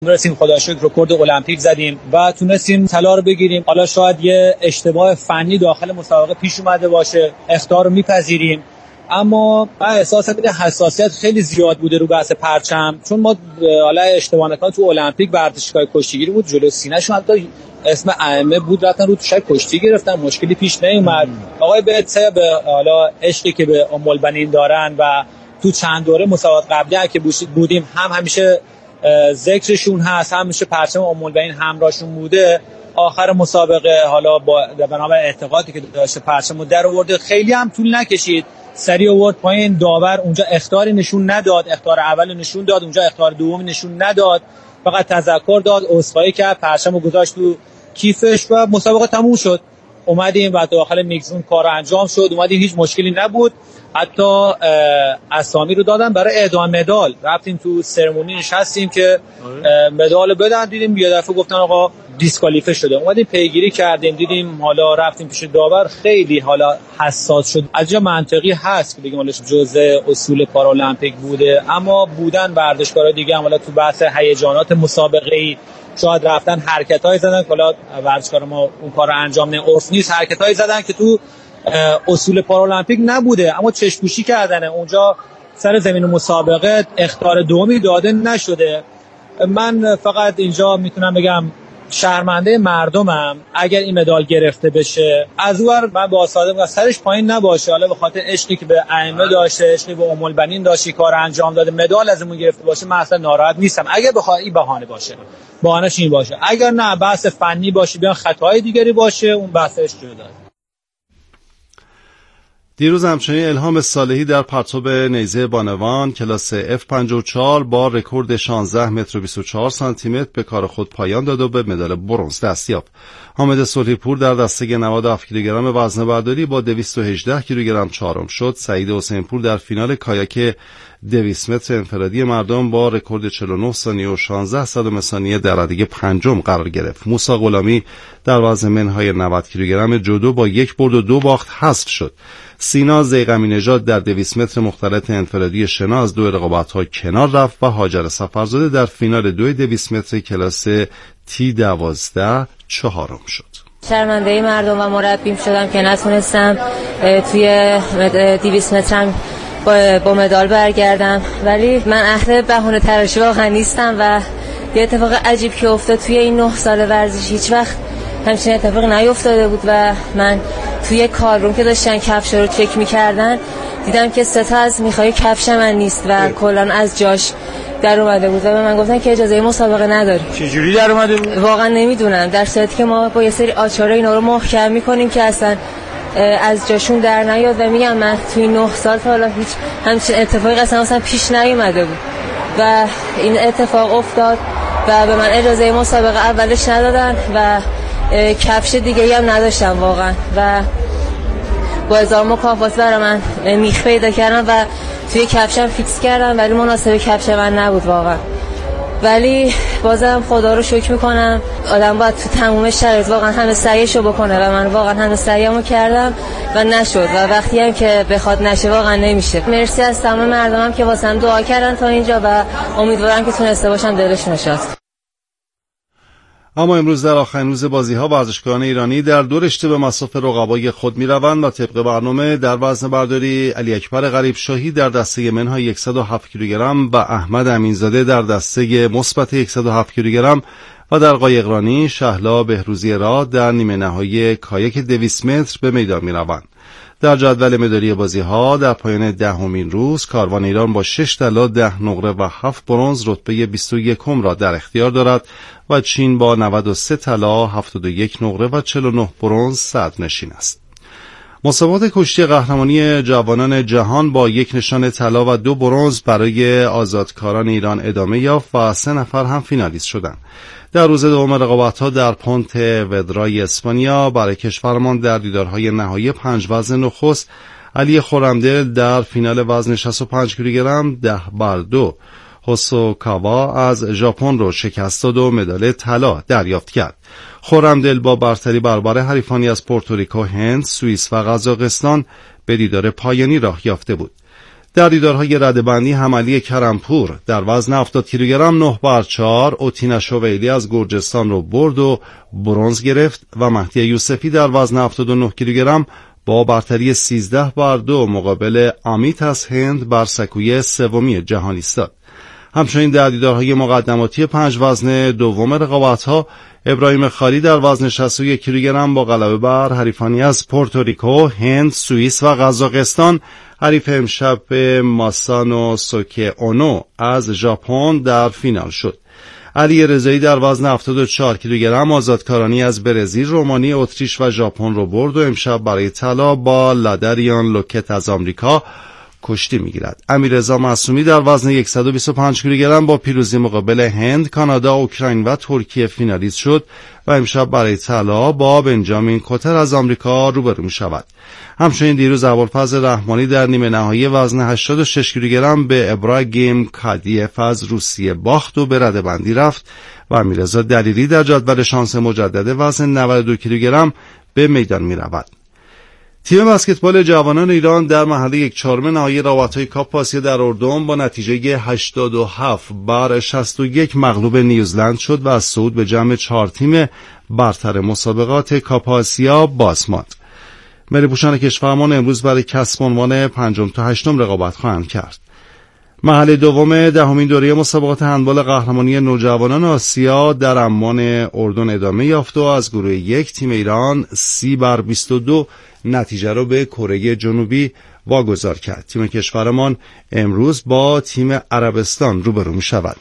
رسیم خدا شکر رکورد المپیک زدیم و تونستیم طلا رو بگیریم. حالا شاید یه اشتباه فنی داخل مسابقه پیش اومده باشه، اخطار رو میپذیریم، اما من احساس می‌کنم حساسیت خیلی زیاد بوده رو بحث پرچم، چون ما حالا اشتباه نکنم تو المپیک ورزشگاه کشتیگیری بود، جلو سینه‌شون حتی اسم ائمه بود، رفتن رو توشک کشتی گرفتن، مشکلی پیش نیومد. آقای به حالا عشقی که به ام البنین دارن و تو چند دوره مسابقات قبلی که بودیم هم همیشه ذکرشون هست، همیشه پرچم ام البنین همراهشون بوده. آخر مسابقه حالا با بنابر اعتقادی که داشته پرچمو در آورده، خیلی هم طول نکشید، سریع آورد پایین. داور اونجا اخطاری نشون نداد، اخطار اول نشون داد، اونجا اخطار دوم نشون نداد، فقط تذکر داد، عذرخواهی کرد، پرچمو گذاشت تو کیفش و مسابقه تموم شد. اومدیم و داخل میکزون کار انجام شد، اومدیم هیچ مشکلی نبود، حتی اسامی رو دادن برای اعطای مدال. رفتیم تو سرمونی نشستیم که مدال بدن، دیدیم یه دفعه گفتن آقا دیسکوالیفه شده. اومدیم پیگیری کردیم، دیدیم، حالا رفتیم پیش داور، خیلی حالا حساس شد. از جا منطقی هست که بگیم حالا جزء اصول پارالمپیک بوده، اما بودن ورزشکارا دیگه هم حالا تو بحث هیجانات مسابقه‌ای شاید رفتن حرکتای زدن که حالا ورزشکارا ما اون کارو انجام نه، عرف نیست، حرکتای زدن که تو اصول پارالمپیک نبوده، اما چشم‌پوشی کردن اونجا سر زمین مسابقه. اخطار دومی داده نشده. من فقط اینجا میتونم بگم شرمنده مردمم اگر این مدال گرفته بشه. از اونور من با ساده میگم سرش پایین نباشه، حالا به خاطر عشقی که به ائمه داشته، عشقی به ام البنین داشت، کار انجام داده، مدال ازمون گرفته باشه، من اصلا ناراحت نیستم. اگر بخواد این بهانه باشه، بهانه‌ش این باشه، اگر نه بحث فنی باشه، بیان خطاهای دیگری باشه، اون بحثش جدا. دیروز همچنین الهام صالحی در پرتاب نیزه بانوان کلاس F54 با رکورد 16 متر و 24 سانتی متر به کار خود پایان داد و به مدال برنز دست یافت. حامد صلحی پور در دسته 97 کیلوگرم وزنه برداری با 218 کیلوگرم چهارم شد. سعید حسین پور در فینال کایاک 200 متر انفرادی مردم با رکورد 49 ثانیه و 16 صدم ثانیه در ردگه پنجم قرار گرفت. موسی غلامی در وزن منهای 90 کیلوگرم جودو با 1 برد و 2 باخت حذف شد. سینا زیغمی نژاد در 200 متر مختلط انفرادی شنا از 2 رقابت‌ها کنار رفت و هاجر سفرزاده در فینال 200 متر کلاس T12 چهارم شد. شرمنده مردم و مربیم شدم که نتونستم توی 200 مترم با مدال برگردم، ولی من اهل بهونه تراشی واقعا نیستم و یه اتفاق عجیب که افتاد توی این 9 سال ورزش هیچ وقت همچین اتفاق نیفتاده بود و من توی کارروم که داشتن کفش رو چک می‌کردن دیدم که 3 تا از میخای کفش من نیست و کلاً از جاش در اومده بود و به من گفتن که اجازه مسابقه نداری. چجوری در اومده بود؟ واقعا نمیدونم، در صورتی که ما با یه سری آچار اینا رو محکم می‌کنیم که اصلا از جاشون در نیاد و میگم من توی 9 سال تا حالا هیچ همچین اتفاقی اصلا پیش نیومده بود و این اتفاق افتاد و به من اجازه مسابقه اولش ندادن و کفش دیگه هم نداشتم واقعا و با هزار مکافات برای من میخ پیدا کردم و توی کفشم فیکس کردم، ولی مناسب کفش من نبود واقعا. ولی بازم خدا رو شکر میکنم، آدم باید تو تمام شرایط واقعا همه سعیشو بکنه و من واقعا همه سعیمو کردم و نشد و وقتی هم که بخواد نشه واقعا نمیشه. مرسی از تمام مردمم که واسم دعا کردن تا اینجا و امیدوارم که تونسته باشم دلشون شاد. اما امروز در آخرین روز بازی‌ها ورزشکاران ایرانی در 2 رشته به مصاف رقبای خود می‌روند و طبق برنامه در وزن برداری علی اکبر غریب شاهی در دسته منهای 107 کیلوگرم و احمد امینزاده در دسته مثبت 107 کیلوگرم و در قایقرانی شهلا بهروزی راد در نیمه نهایی کایاک 200 متر به میدان می‌روند. در جدول مدالی بازی‌ها در پایان 10مین روز کاروان ایران با 6 طلا 10 نقره و 7 برنز رتبه 21 را در اختیار دارد و چین با 93 طلا 71 نقره و 49 برنز صدرنشین است. مسابقات کشتی قهرمانی جوانان جهان با 1 نشان طلا و 2 برنز برای آزادکاران ایران ادامه یافت و 3 نفر هم فینالیست شدند. در روز دوم رقابت‌ها در پونت ودرای اسپانیا برای کشورمان در دیدارهای نهایی 5 وزن نخست علی خرمدل در فینال وزن 65 کیلوگرم 10-2 هوسوکاوا از ژاپن رو شکست داد و مدال طلا دریافت کرد. خرمدل با برتری برابر حریفانی از پورتوریکو، هند، سوئیس و قزاقستان به دیدار پایانی راه یافته بود. در دیدارهای رده‌بندی حملی کرمپور در وزن 70 کیلوگرم 9-4 اوتینا شویلی از گرجستان رو برد و برنز گرفت و مهدی یوسفی در وزن 79 کیلوگرم با برتری 13-2 مقابل امیت از هند بر سکوی سومی جهانی ایستاد. همچنین در دیدارهای مقدماتی 5 وزن دوم رقابت‌ها ابراهیم خالی در وزن 61 کیلوگرم با غلبه بر حریفانی از پورتوریکو، هند، سوئیس و قزاقستان حریف امشب ماسانو سوکه اونو از ژاپن در فینال شد. علی رضایی در وزن 74 کیلوگرم آزادکارانی از برزیل، رومانی، اتریش و ژاپن رو برد و امشب برای طلا با لادریان لوکت از آمریکا کشتی میگیرد. امیررضا معصومی در وزن 125 کیلوگرم با پیروزی مقابل هند، کانادا، اوکراین و ترکیه فینالیست شد و امشب برای طلا با بنجامین کوتر از آمریکا روبرو میشود. همچنین دیروز ابوالفضل رحمانی در نیمه نهایی وزن 86 کیلوگرم به ابراهیم کادیف از روسیه باخت و به رده‌بندی رفت و امیررضا دلیری در جدول شانس مجدد وزن 92 کیلوگرم به میدان میرود. تیم بسکتبال جوانان ایران در مرحله 1/4 نهایی رقابت‌های کاپ آسیا در اردن با نتیجه 87-61 مغلوب نیوزلند شد و از صعود به جمع 4 تیم برتر مسابقات کاپ آسیا باز ماند. ملی‌پوشان کشورمان امروز برای کسب عنوان 5 تا 8 رقابت خواهند کرد. مرحله دوم 10مین دوره مسابقات هندبال قهرمانی نوجوانان آسیا در عمان اردن ادامه یافت و از گروه 1 تیم ایران 30-22 نتیجه را به کره جنوبی واگذار کرد. تیم کشورمان امروز با تیم عربستان روبرو می شود.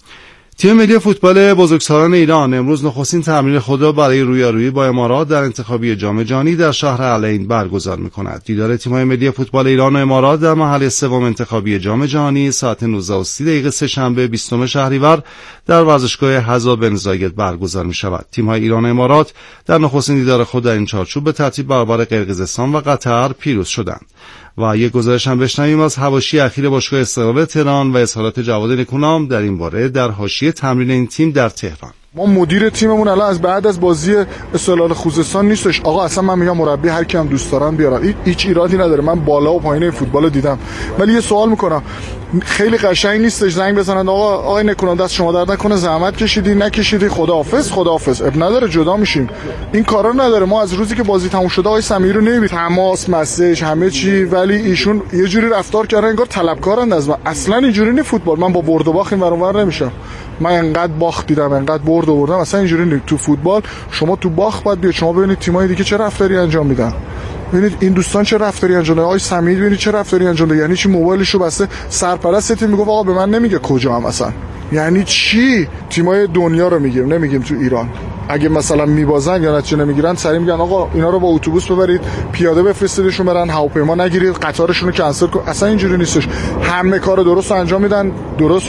تیم ملی فوتبال بزرگسالان ایران امروز نخستین تمرین خود را برای رویارویی با امارات در انتخابی جام جهانی در شهر العین برگزار می‌کند. دیدار تیم‌های ملی فوتبال ایران و امارات در مرحله سوم انتخابی جام جهانی ساعت 19:30 سه‌شنبه 20 شهریور در ورزشگاه حذا بن زاید برگزار می‌شود. تیم‌های ایران و امارات در نخستین دیدار خود در این چارچوب به ترتیب برابر قرقیزستان و قطر پیروز شدند. و یک گزارش هم بشنویم از حواشی اخیر باشگاه استقلال تهران و اظهارات جواد نکونام در این باره در حاشیه تمرین این تیم در تهران. ما مدیر تیممون الان از بعد از بازی استقلال خوزستان نیستش. آقا اصلا من میگم مربی هر کی هم دوست دارن بیارن، هیچ ایرادی نداره، من بالا و پایین فوتبال دیدم. ولی یه سوال میکنم، خیلی قشنگ نیستش زنگ بزنن آقای نکونام دست شما درد نکنه، زحمت کشیدی نکشیدی، خداحافظ اب نداره، جدا میشیم. این کارا نداره. ما از روزی که بازی تموم شده آقای سمیعی رو نمیبینیم، تماس، مسیج، همه چی، ولی ایشون یه جوری رفتار کردن انگار طلبکارن از من. اصلا اینجوری نیست فوتبال. من با برد و باخت این ور اونور نمیشم. من انقدر باخت دیدم، انقدر برد آوردم، اصلا اینجوری نیست. تو فوتبال شما تو باخت باید بیاید، شما ببینید تیمای دیگه چه رفتاری انجام میدن، ببینید این دوستان چه رفتاری انجام دادن، آقای سمیعی ببینید چه رفتاری انجام داد. یعنی چی موبایلشو بسته، سرپرست تیم میگه آقا به من نمیگه کجا هم اصلا. یعنی چی؟ تیمای دنیا رو میگیم، نمیگیم تو ایران. اگه مثلا میبازن یا نتیجه نمیگیرن سری میگن آقا اینا رو با اتوبوس ببرید، پیاده بفرستیدشون برن، هواپیما نگیرید، قطارشون رو کنسل کن. اصلا اینجوری نیستش. همه کار درست انجام میدن، درست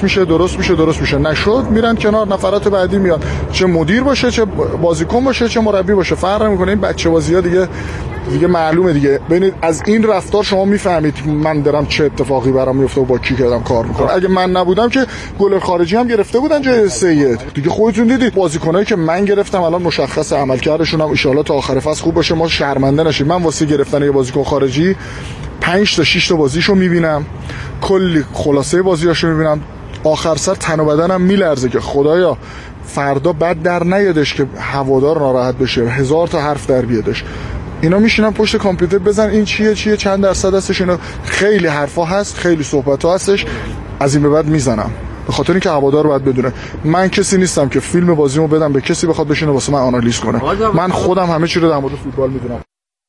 میشه نشد میرن کنار، نفرات بعدی میاد، چه مدیر باشه، چه بازیکن باشه، چه مربی باشه، فرق نمیکنه. این بچه بازی‌ها دیگه معلومه دیگه. ببینید از این رفتار شما میفهمید من دارم چه اتفاقی برام میفته و با کی دارم کار میکنم. اگه من نبودم که گل خارجی هم گرفته بودن جای سید دیگه. خودتون دیدید بازیکنایی که من گرفتم الان مشخص عملکردشون هم ان شاءالله تا آخر فصل خوب باشه، ما شرمنده نشیم. من واسه گرفتن یه بازیکن خارجی 5 تا 6 تا بازیشو میبینم، کلی خلاصه بازیاشو میبینم، آخر سر تن و بدنم میلرزه که خدایا فردا بد در نیادش که هوادار ناراحت بشه، 1000 تا حرف در بیادش. اینا میشینن پشت کامپیوتر بزن این چیه چند درصد هستش، اینا خیلی حرفا هست، خیلی صحبت‌ها هستش. از این به بعد میزنم، به خاطر اینکه هوادار باید بدونه من کسی نیستم که فیلم بازیمو بدم به کسی بخواد بشینه واسه من آنالیز کنه. من خودم همه چی رو در مورد فوتبال میدونم.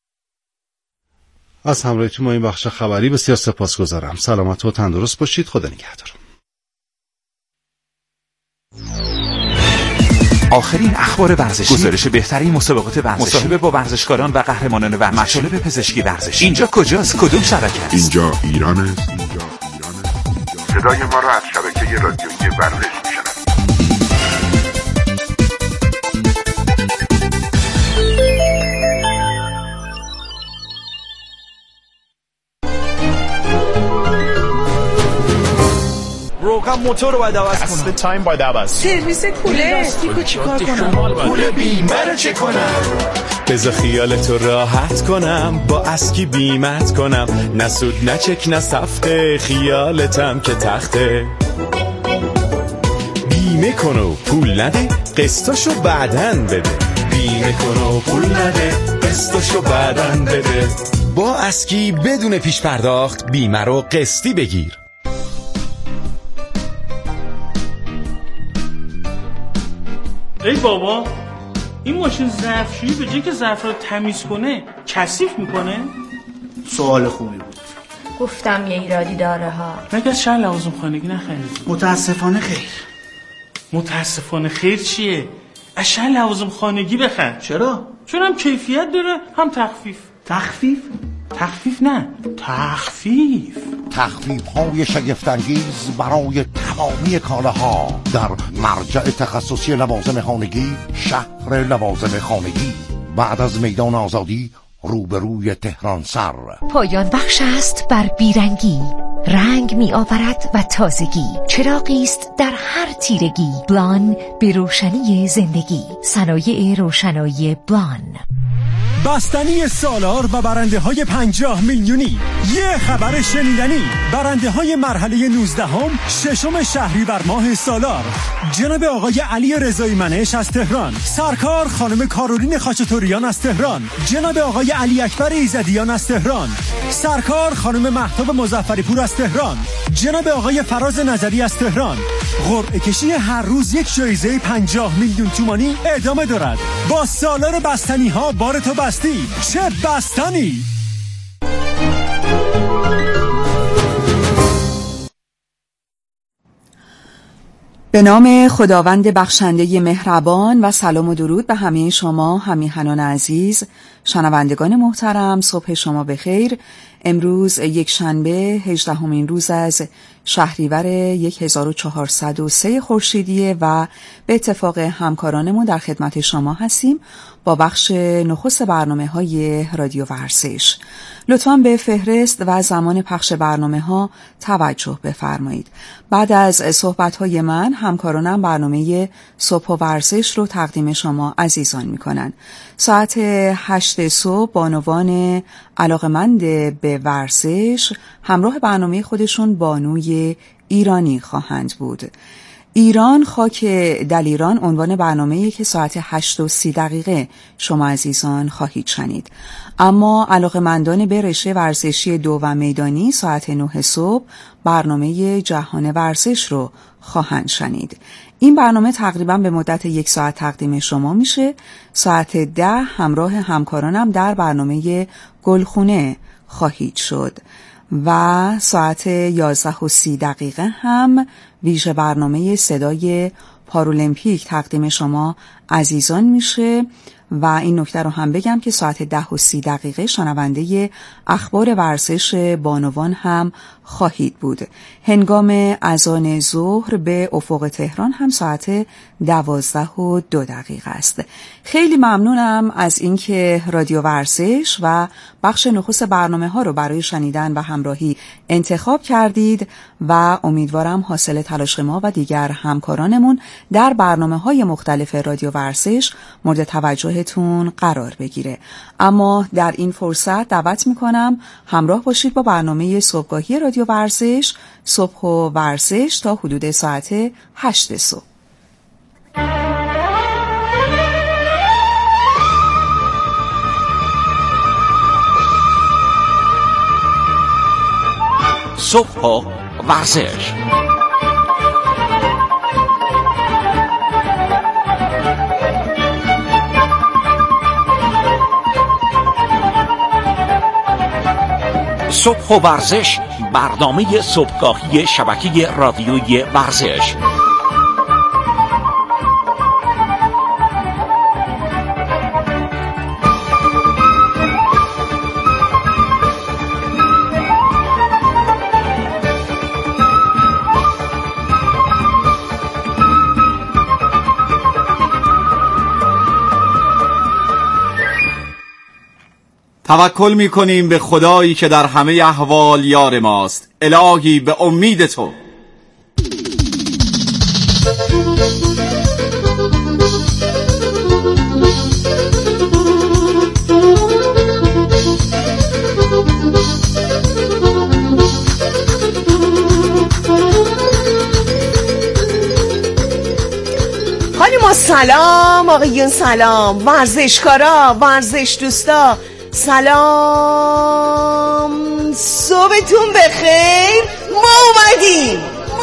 از همراهیتون با این بخش خبری بسیار سپاسگزارم. سلامت و تندرست باشید. خدا نگهدار. آخرین اخبار ورزشی، گزارش بهترین مسابقات ورزشی، مصاحبه با ورزشکاران و قهرمانان ورزشی، مطالب پزشکی ورزشی. اینجا کجاست؟ کدوم شبکه است؟ اینجا ایران است. صدای ما را از شبکه رادیویی ورزش میشنوید. موتور رو باید عوض کنم. تایم باید عوض. سرویس کولر لاستیکو چیکار کنم؟ پول بیمه رو چه کنم؟ بذار خیالتو راحت کنم، با اسکی بیمت کنم، نه سود نه چک نه سفته، خیالتم که تخته. بیمه کن و پول نده، قسطاشو بعدن بده. بیمه کن و پول نده، قسطاشو بعدن بده. با اسکی بدون پیش پرداخت بیمه رو قسطی بگیر. ای بابا، این ماشین ظرفشویی به جای که ظرف رو تمیز کنه کثیف میکنه؟ سوال خوبی بود. گفتم یه ایرادی داره ها. مگه از شهر لوازم خانگی نخریدی؟ متاسفانه خیر. متاسفانه خیر چیه؟ از شهر لوازم خانگی بخر. چرا؟ چون هم کیفیت داره هم تخفیف. تخفیف؟ تخفیف نه، تخفیف. تخفیف‌های شگفت‌انگیز برای تمامی کالاها در مرجع تخصصی لوازم خانگی، شهر لوازم خانگی، بعد از میدان آزادی، روبروی تهران سر. پایان بخش است بر بیرنگی، رنگ می آورد و تازگی، چراغی است در هر تیرگی. بلان به روشنی زندگی، صنایع روشنایی بلان. بستنی سالار و برنده های 50 میلیونی. یه خبر شنیدنی، برنده های مرحله 19 ششم شهریور ماه سالار، جناب آقای علی رضایی منش از تهران، سرکار خانم کارولین خاچتوریان از تهران، جناب آقای علی اکبر ایزدیان از تهران، سرکار خانم مهتاب مظفریپور از تهران، جناب آقای فراز نظری از تهران. قرعه کشی هر روز یک جایزه 50 میلیون تومانی ادامه دارد. با سالار بستنی ها بار تو بستی، چه بستنی؟ به نام خداوند بخشنده مهربان و سلام و درود به همه شما همیهنان عزیز، شنوندگان محترم. صبح شما بخیر. امروز یک شنبه 18مین روز از شهریور 1403 خورشیدیه و به اتفاق همکارانمون در خدمت شما هستیم با بخش نخست برنامه‌های رادیو ورزش. لطفاً به فهرست و زمان پخش برنامه‌ها توجه بفرمایید. بعد از صحبت‌های من، همکارانم برنامه صبح و ورزش رو تقدیم شما عزیزان می‌کنن. ساعت 8 صبح بانوان علاقمند به ورزش همراه برنامه خودشون بانوی ایرانی خواهند بود. ایران خاک دلیران عنوان برنامه‌ای که ساعت 8:30 شما عزیزان خواهید شنید. اما علاقه‌مندان به رشته ورزشی 2 و میدانی ساعت 9 صبح برنامه جهان ورزش رو خواهند شنید. این برنامه تقریبا به مدت 1 ساعت تقدیم شما میشه. ساعت 10 همراه همکارانم در برنامه گلخونه خواهید شد و ساعت 11:30 هم ویژه برنامه صدای پارالمپیک تقدیم شما عزیزان میشه و این نکته رو هم بگم که ساعت 10:30 شنونده اخبار ورزش بانوان هم خواهید بود. هنگام اذان ظهر به افق تهران هم ساعت 12:02 است. خیلی ممنونم از اینکه رادیو ورزش و بخش نخست برنامه‌ها رو برای شنیدن و همراهی انتخاب کردید و امیدوارم حاصل تلاش ما و دیگر همکارانمون در برنامه‌های مختلف رادیو ورزش مورد توجهتون قرار بگیره. اما در این فرصت دعوت می‌کنم همراه باشید با برنامه صبحگاهی رادیو ورزش، صبح و ورزش تا حدود ساعت 8 صبح. صبح و ورزش. صبح و ورزش، برنامه صبحگاهی شبکه رادیویی ورزش. توکل می‌کنیم به خدایی که در همه احوال یار ماست. الهی به امید تو. سلام آقایون، سلام ورزشکارا، ورزش دوستا، سلام، صبحتون بخیر. ما اومدیم.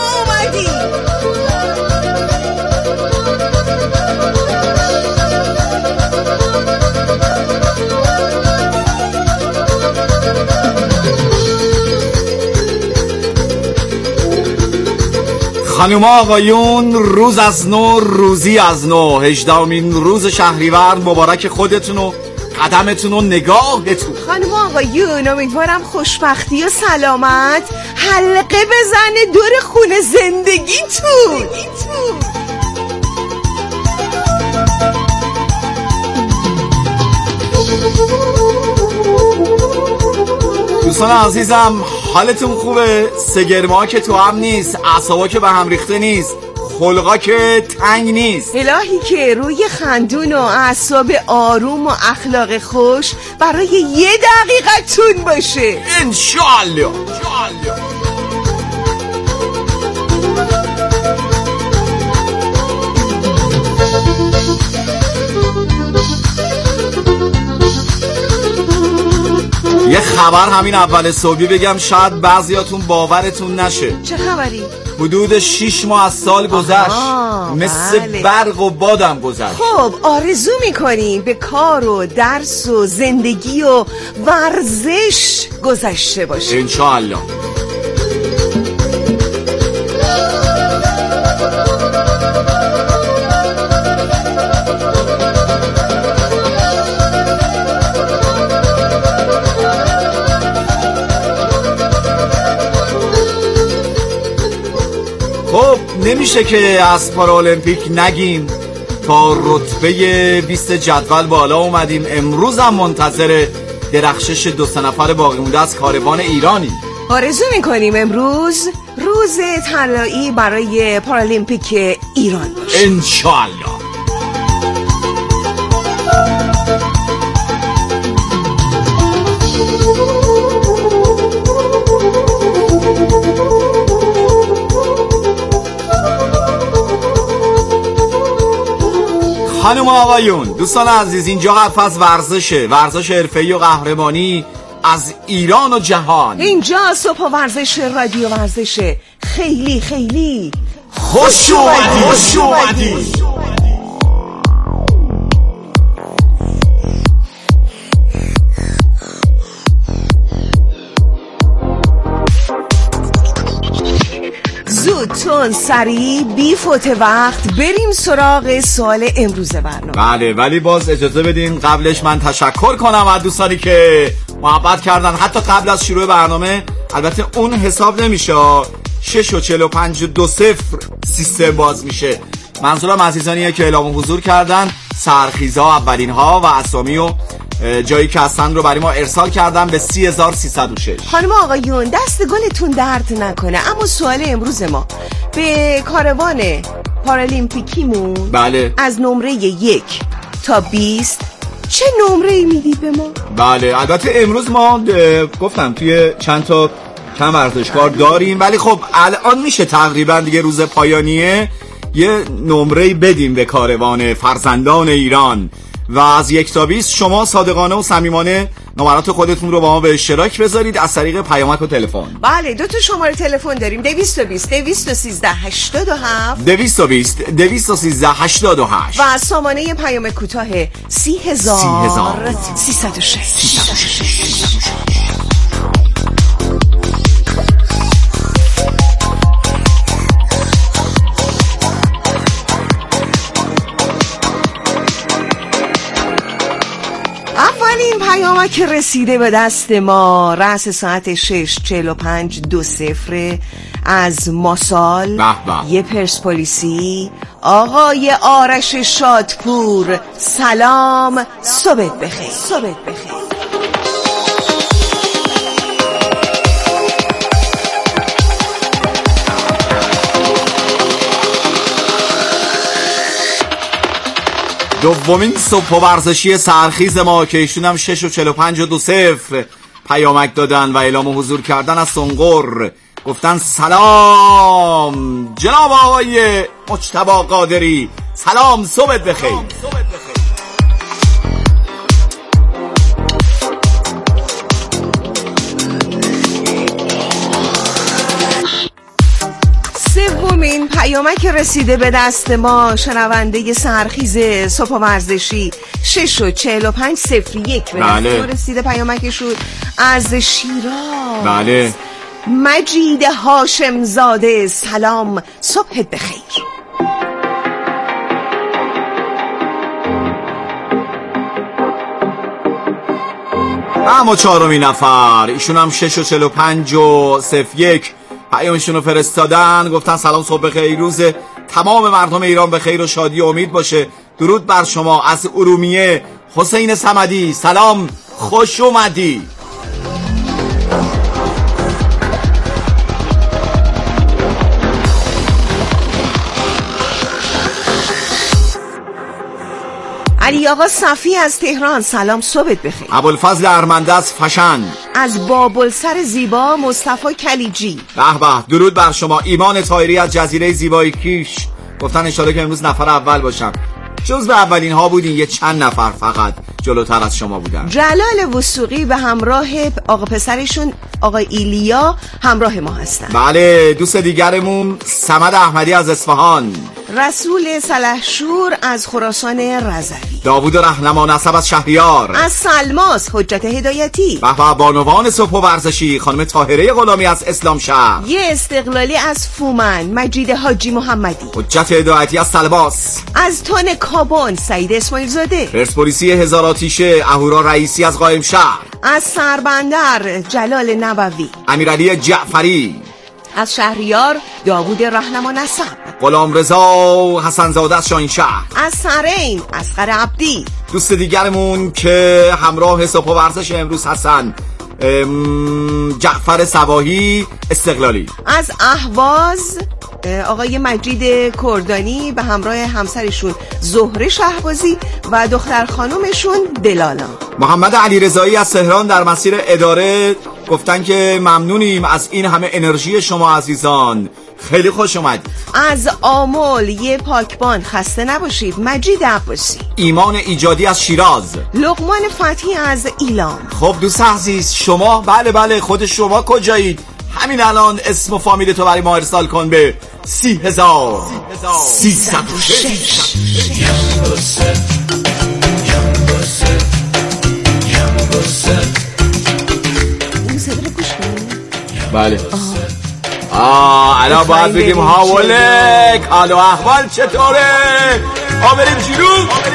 خانوما آقایون، روز از نو، روزی از نو، 18مین روز شهریور مبارک خودتون و قدمتون و نگاهتون. خانوما آقایون، امیدوارم خوشبختی و سلامت حلقه بزنه دور خونه زندگیتون. دوستان عزیزم، حالتون خوبه؟ سگرما که تو هم نیست، اعصابا که به هم ریخته نیست، خلقا که تنگ نیست. الهی که روی خندون و اعصاب آروم و اخلاق خوش برای 1 دقیقتون باشه انشالله. یه خبر همین اول صبحی بگم، شاید بعضیاتون باورتون نشه. چه خبری؟ حدود 6 ماه از سال گذشت، مثل برق و بادم گذشت. خب آرزو میکنیم به کار و درس و زندگی و ورزش گذشته باشه انشاءالله. خب نمیشه که از پارالمپیک نگیم. تا رتبه 20 جدول بالا اومدیم. امروز هم منتظر درخشش 2 نفر باقی مونده از کاروان ایرانی. آرزو میکنیم امروز روز طلایی برای پارالمپیک ایران باشه انشالله. خانم آقایون، دوستان عزیز، اینجا حرف از ورزشه، ورزش حرفه‌ای و قهرمانی از ایران و جهان. اینجا صبح ورزش رادیو ورزشه. خیلی خیلی خوش اومدی. زودتون سریع بی فوت وقت بریم سراغ سوال امروز برنامه. بله، ولی باز اجازه بدین قبلش من تشکر کنم از دوستانی که محبت کردن حتی قبل از شروع برنامه. البته اون حساب نمیشه، 6 و 45 و 2 0 سیستم باز میشه. منظورم عزیزانیه که اعلام حضور کردن، سرخیزا اولین ها و اسامی و جایی که هستن رو برای ما ارسال کردن به 30306. خانم آقایون، دست گلتون درد نکنه، اما سوال امروز ما به کاروان پارالیمپیکیمون بله، از نمره 1 تا 20 چه نمره‌ای میدید به ما؟ بله، البته امروز ما گفتم توی چند تا کم ورزشکار داریم، ولی خب الان میشه تقریبا دیگه روز پایانیه یه نمره‌ای بدیم به کاروان فرزندان ایران و از 1 تا 20 شما صادقانه و صمیمانه نمرات خودتون رو با ما به اشتراک بذارید از طریق پیامک و تلفن. بله، 2 تا شماره تلفن داریم، 220 213 87 220 213 88 و سامانه پیام کوتاه 30306. اولین پیامک رسیده به دست ما رأس ساعت 6:45 2 0 از ماسال. یه پرسپولیسی، آقای آرش شادپور. سلام، صبحت بخیر. دومین صبح ورزشی سرخیز ما که ایشون هم 6 و 45 و 2 0 پیامک دادن و اعلام حضور کردن از سنقر. گفتن سلام جناب آقای مجتبی قادری، سلام، صبحت بخیر. سومین پیامک رسیده به دست ما شنونده سرخیز صبح ورزشی 6:45:01 به دست ما رسیده. پیامکشون از شیراز. بله. مجید هاشم زاده، سلام، صبحت بخیر. اما چهارمین نفر، ایشون هم 6:45:01 پیامشون رو فرستادن، گفتن سلام، صبح بخیر، روز تمام مردم ایران به خیر و شادی و امید باشه. درود بر شما از ارومیه. حسین صمدی، سلام، خوش اومدی. علی آقا صفی از تهران، سلام، صبحت بخیر. ابوالفضل ارمنده از فشن. از بابلسر زیبا مصطفی کلیجی، به به، درود بر شما. ایمان طاهری از جزیره زیبای کیش، گفتن ان شاءالله که امروز نفر اول باشم. جز به اولین ها بودین، یه چند نفر فقط جلوتر از شما بودن. جلال وثوقی به همراه آقا پسرشون آقا ایلیا همراه ما هستن. بله. دوست دیگرمون صمد احمدی از اصفهان. رسول سلحشور از خراسان رضوی. داوود رهنما نسب از شهریار. از سلماس حجت هدایتی. به بانوان صبح و ورزشی خانم طاهره غلامی از اسلام شهر. یه استقلالی از فومن مجید حاجی محمدی. حجت هدایتی از سلباس. از تون کابون سعید اسماعیل زاده. پرسپولیسی هزار آتیشه اهورا رئیسی از قائم شهر. از سربندر جلال نبوی. امیرعلی جعفری. از شهریار داوود رهنما نسب. غلامرضا حسنزاده از شاهینشهر. از سرین اصغر عبدی. دوست دیگرمون که همراه صبح و ورزش امروز هستن جعفر صباحی استقلالی. از اهواز آقای مجید کردانی به همراه همسرشون زهره شهبازی و دختر خانومشون دلالا. محمد علیرضایی از تهران در مسیر اداره گفتن که ممنونیم از این همه انرژی شما عزیزان، خیلی خوش اومدید. از آمل یه پاکبان خسته نباشید مجید عباسی. ایمان ایجادی از شیراز. لقمان فتحی از ایلام. خب دوست عزیز شما، بله خود شما کجایید؟ همین الان اسم و فامیل تو برای ما ارسال کن به 30,306. بله. الان باید بگیم حالک، حال و احوال چطوره؟ بریم جلو.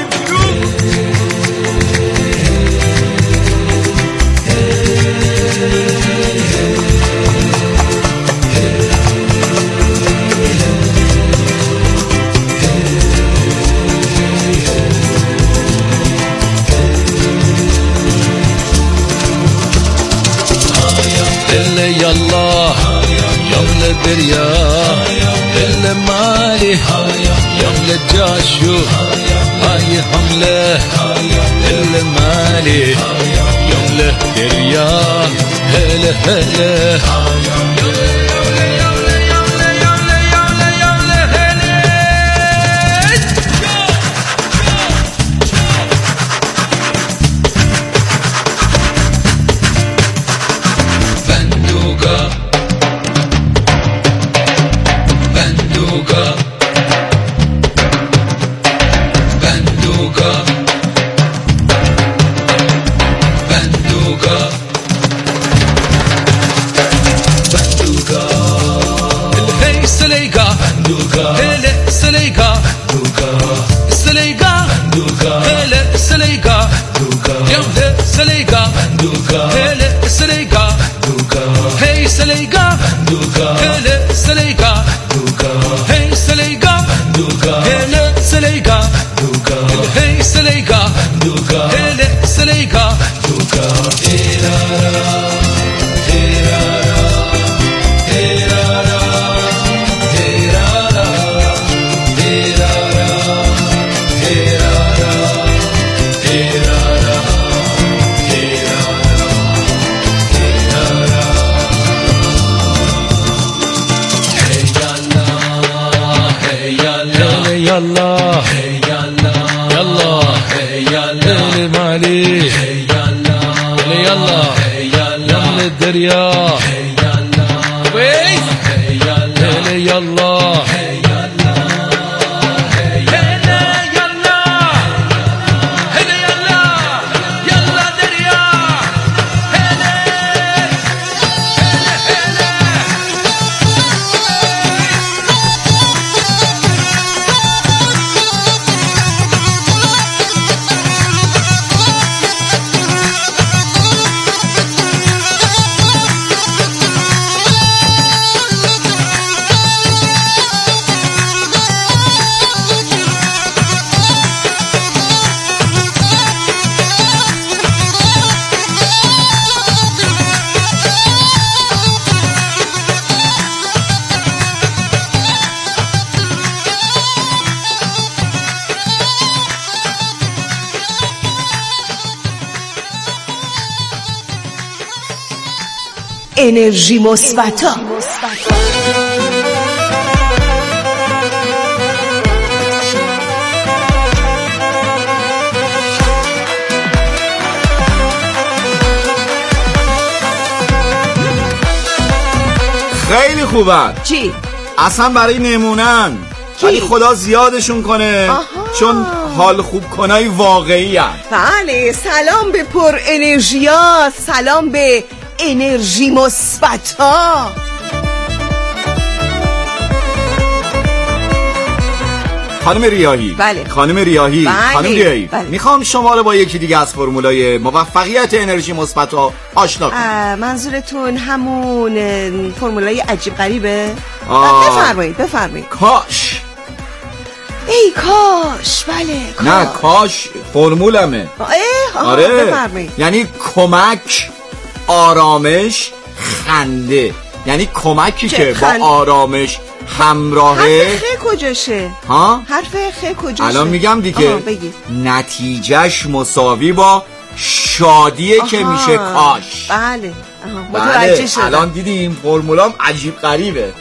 يلا يلا دريا يلا مالي يلا جاشو هاي حمله يلا مالي يلا دريا هلا هلا انرژی مثبتا. خیلی خوبن. چی؟ اصلا برای نمونن، ولی خدا زیادشون کنه. چون حال خوب کنای واقعی هست. بله، سلام به پر انرژیا، سلام به انرژی مثبتا. خانم ریاحی. بله. خانم ریاحی. بله. خانم ریاحی. بله. میخوام شما رو با یکی دیگه از فرمولای موفقیت انرژی مثبتا آشنا کنم. منظورتون همون فرمولای عجیب غریبه؟ بفرمایید. کاش. ای کاش. بله کاش. نه کاش فرمولمه. آره بفرمایید. یعنی کمک، آرامش، خنده. یعنی کمکی که با آرامش همراهه. حرف خ کجاشه؟ حرف خ کجاشه؟ الان میگم دیگه. نتیجهش مساوی با شادیه که میشه کاش. بله متوجه شدم. الان دیدیم فرمولام عجیب غریبه.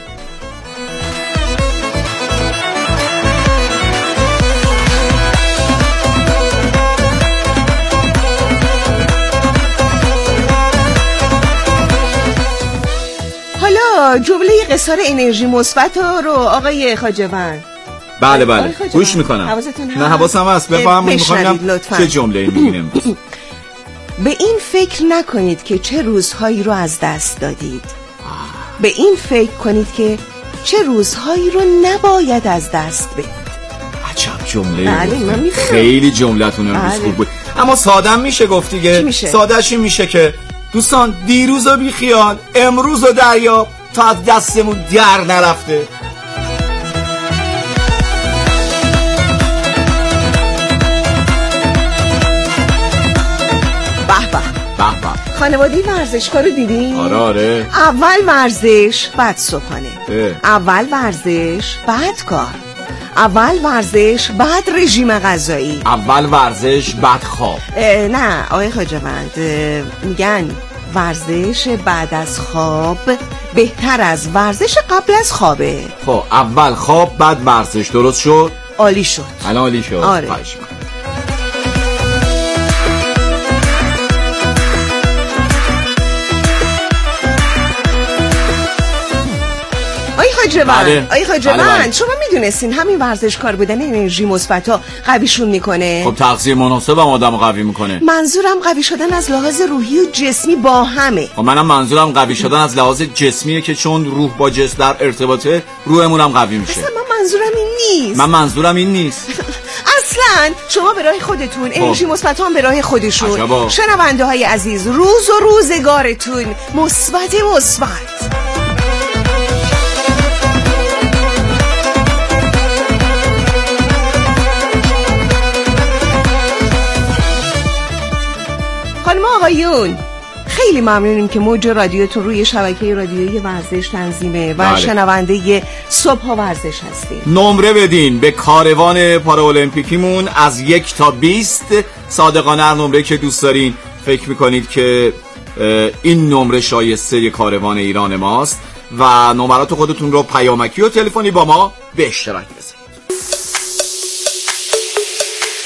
جمله قصار انرژی مثبت رو آقای خواجه‌وند. بله گوش میکنم. نه حواسم هست. بفرمایید. میخوام چه جمله میگین امروز. به این فکر نکنید که چه روزهایی رو از دست دادید. به این فکر کنید که چه روزهایی رو نباید از دست بدید. عجب جمله. خیلی جملتون امروز خوب بود. اما سادم میشه گفت دیگه. ساده‌اش میشه که دوستان دیروز رو بی خیال، امروز رو دریاب تا از دستمون در نرفته. به خانوادی ورزشکار رو دیدین؟ آره. اول ورزش بعد صبحانه. اول ورزش بعد کار. اول ورزش بعد رژیم غذایی. اول ورزش بعد خواب. نه آقای خواجه‌وند، میگن ورزش بعد از خواب بهتر از ورزش قبل از خوابه. خب اول خواب بعد ورزش. درست شد؟ عالی شد. الان عالی شد. آره. آقای خواجه‌وند شما میدونستین همین ورزشکار بودن انرژی مثبتا قویشون میکنه؟ خب تغذیه مناسب هم آدم قوی میکنه. منظورم قوی شدن از لحاظ روحی و جسمی با همه. خب منم منظورم قوی شدن از لحاظ جسمیه که چون روح با جسم در ارتباطه روحمون هم قوی میشه. اصلا من منظورم این نیست. اصلا شما به راه خودتون، انرژی مثبتا هم به راه خودشون. شنونده های عزیز، روز و روزگارتون مثبت. خانم آقایون، خیلی ممنونیم که موج رادیوتون روی شبکه رادیویی ورزش تنظیمه و شنونده صبح ورزش هستیم. نمره بدین به کاروان پارالمپیکیمون از 1 تا 20. صادقانه هر نمره که دوست دارین فکر میکنید که این نمره شایسته کاروان ایران ماست و نمرات خودتون رو پیامکی و تلفنی با ما به اشتراک